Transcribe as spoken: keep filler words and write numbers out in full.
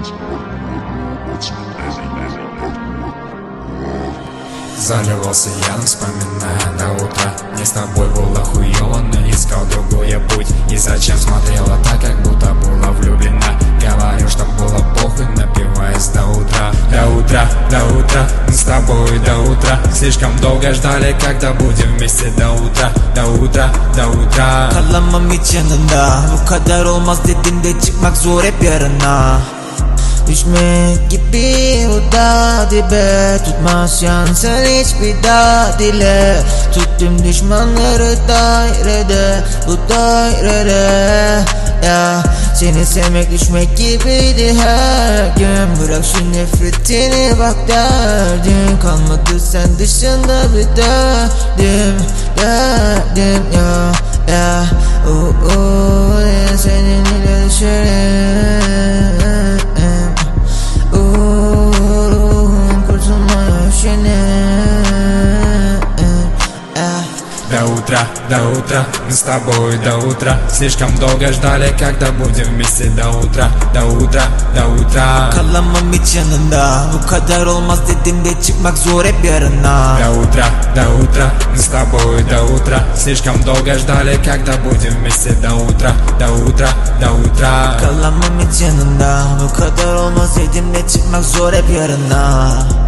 Заливался я, вспоминая до утра. Мне с тобой было хуёво, но искал другой путь. И зачем смотрела так, как будто была влюблена? Говорю, что было похуй, напиваясь до утра. До утра, до утра, мы с тобой до утра. Слишком долго ждали, когда будем вместе до утра. До утра, до утра. Kalamam hiç yanında, bu kadar olmaz dediğinde çıkmak zor hep yarına. Düşmek gibi o da dibe, tutmaz yansın hiçbir daha dile. Tuttum düşmanları dairede, bu dairede. Ya seni sevmek düşmek gibiydi her gün. Bırak şu nefretini bak derdin kalmadı sen dışında bir derdim. Derdim ya ya uh, uh, ya seninle düşerim. До утра, до утра, мы с тобой до утра. Слишком долго ждали, когда будем вместе до утра. До утра, до утра. Kalamam hiç yanında, bu kadar olmaz dediğimde çıkmak zor hep yarına. До утра, до утра, мы с тобой до утра. Слишком долго ждали, когда будем вместе до утра. До утра, до утра. Kalamam hiç yanında, bu kadar olmaz dediğimde çıkmak zor hep yarına.